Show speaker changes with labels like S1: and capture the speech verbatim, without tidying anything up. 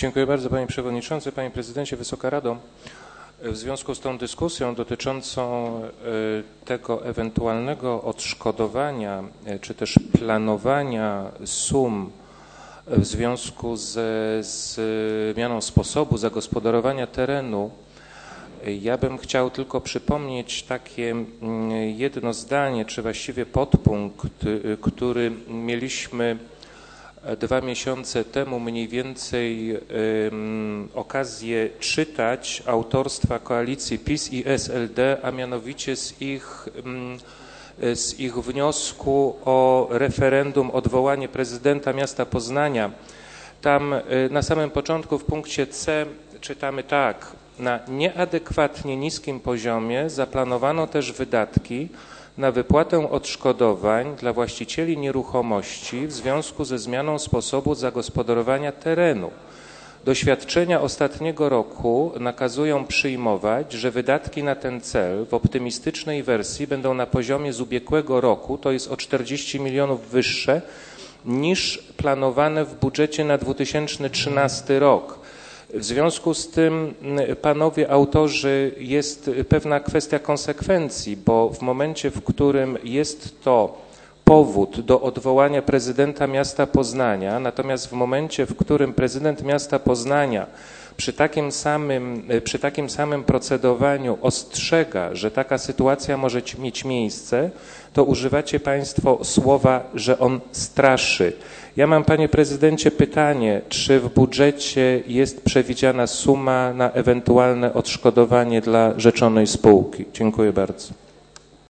S1: Dziękuję bardzo, panie przewodniczący, panie prezydencie, Wysoka Rado. W związku z tą dyskusją dotyczącą tego ewentualnego odszkodowania czy też planowania sum w związku ze zmianą sposobu zagospodarowania terenu, ja bym chciał tylko przypomnieć takie jedno zdanie, czy właściwie podpunkt, który mieliśmy dwa miesiące temu mniej więcej um, okazję czytać autorstwa koalicji PiS i S L D, a mianowicie z ich, um, z ich wniosku o referendum, odwołanie prezydenta miasta Poznania. Tam na samym początku w punkcie C czytamy tak: na nieadekwatnie niskim poziomie zaplanowano też wydatki na wypłatę odszkodowań dla właścicieli nieruchomości w związku ze zmianą sposobu zagospodarowania terenu. Doświadczenia ostatniego roku nakazują przyjmować, że wydatki na ten cel w optymistycznej wersji będą na poziomie z ubiegłego roku, to jest o czterdzieści milionów wyższe niż planowane w budżecie na dwa tysiące trzynasty rok. W związku z tym, panowie autorzy, jest pewna kwestia konsekwencji, bo w momencie, w którym jest to powód do odwołania prezydenta miasta Poznania, natomiast w momencie, w którym prezydent miasta Poznania przy takim samym, przy takim samym procedowaniu ostrzega, że taka sytuacja może mieć miejsce, to używacie państwo słowa, że on straszy. Ja mam, panie prezydencie, pytanie, czy w budżecie jest przewidziana suma na ewentualne odszkodowanie dla rzeczonej spółki? Dziękuję bardzo.